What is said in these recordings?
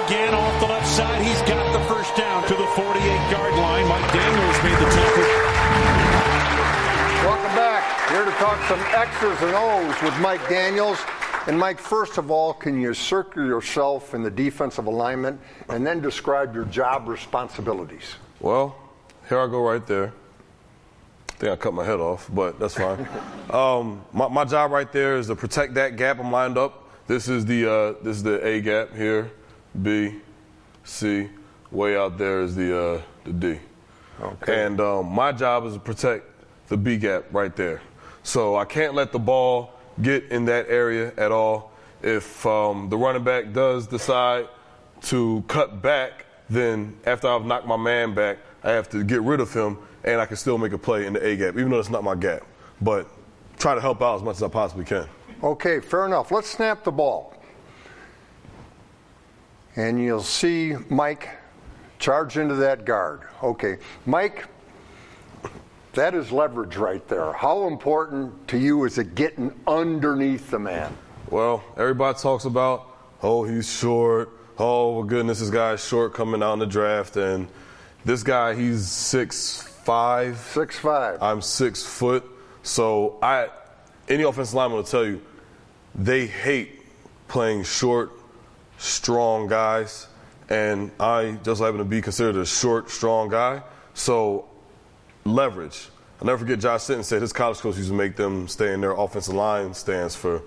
again off the left side. He's got the first down to the 48-yard line. Mike Daniels made the tackle. Welcome back. Here to talk some X's and O's with Mike Daniels. And Mike, first of all, can you circle yourself in the defensive alignment and then describe your job responsibilities? Well, here I go right there. I think I cut my head off, but that's fine. My job right there is to protect that gap I'm lined up. This is the A gap here, B, C. Way out there is the D. Okay. And my job is to protect the B gap right there. So I can't let the ball get in that area at all. If the running back does decide to cut back, then after I've knocked my man back, I have to get rid of him, and I can still make a play in the A gap, even though it's not my gap. But try to help out as much as I possibly can. Okay, fair enough. Let's snap the ball. And you'll see Mike charge into that guard. Okay, Mike, that is leverage right there. How important to you is it getting underneath the man? Well, everybody talks about, oh, he's short. Oh, my goodness, this guy's short coming out in the draft. And this guy, he's 6'5". 6'5". I'm 6 foot. So any offensive lineman will tell you, they hate playing short, strong guys. And I just happen to be considered a short, strong guy. So leverage. I'll never forget Josh Sitton said his college coach used to make them stay in their offensive line stance for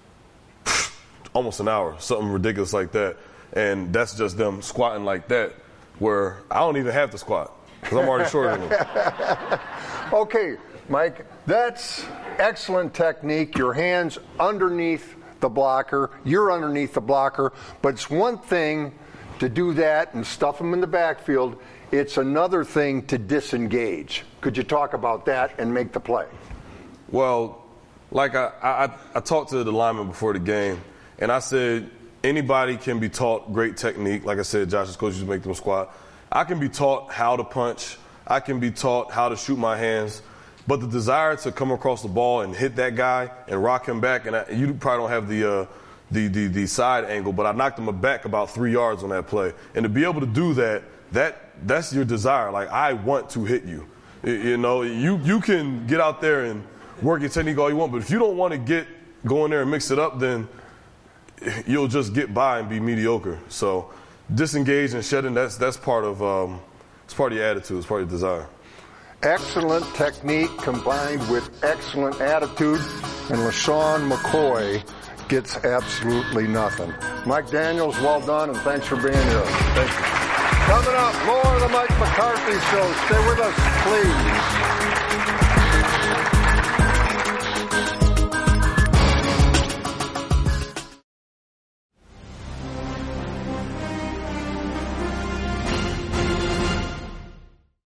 almost an hour, something ridiculous like that. And that's just them squatting like that, where I don't even have to squat because I'm already shorter than them. Okay, Mike, that's excellent technique. Your hands underneath the blocker. You're underneath the blocker. But it's one thing to do that and stuff them in the backfield. It's another thing to disengage. Could you talk about that and make the play? Well, like I talked to the lineman before the game, and I said anybody can be taught great technique. Like I said, Josh's coach used to make them squat. I can be taught how to punch. I can be taught how to shoot my hands. But the desire to come across the ball and hit that guy and rock him back, and you probably don't have the side angle, but I knocked him back about 3 yards on that play. And to be able to do that's your desire. Like, I want to hit you. You know, you can get out there and work your technique all you want, but if you don't want to go in there and mix it up, then you'll just get by and be mediocre. So disengage and shedding, that's part of it's part of your attitude, it's part of your desire. Excellent technique combined with excellent attitude, and LeSean McCoy gets absolutely nothing. Mike Daniels, well done, and thanks for being here. Thank you. Coming up, more of the Mike McCarthy Show. Stay with us, please.